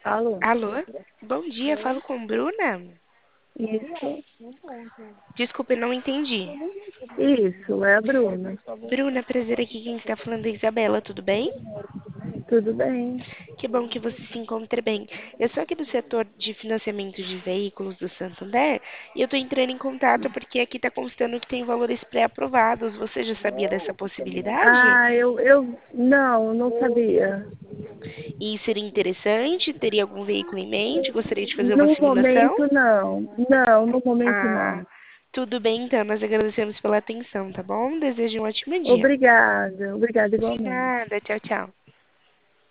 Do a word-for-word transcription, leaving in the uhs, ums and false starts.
Alô? Alô? Bom dia, falo com Bruna? Isso, Desculpe, não entendi. isso, é a Bruna. Bruna, prazer aqui, quem está falando é a Isabela, tudo bem? Tudo bem? Que bom que você se encontre bem. Eu sou aqui do setor de financiamento de veículos do Santander e eu estou entrando em contato porque aqui está constando que tem valores pré-aprovados. Você já sabia dessa possibilidade? Ah, eu, eu, não, não sabia. E seria interessante? Teria algum veículo em mente? Gostaria de fazer uma No simulação? momento, não. Não, no momento, Ah, não. tudo bem então, nós agradecemos pela atenção, tá bom? Desejo um ótimo dia. Obrigada, obrigada De igualmente. nada, tchau, tchau.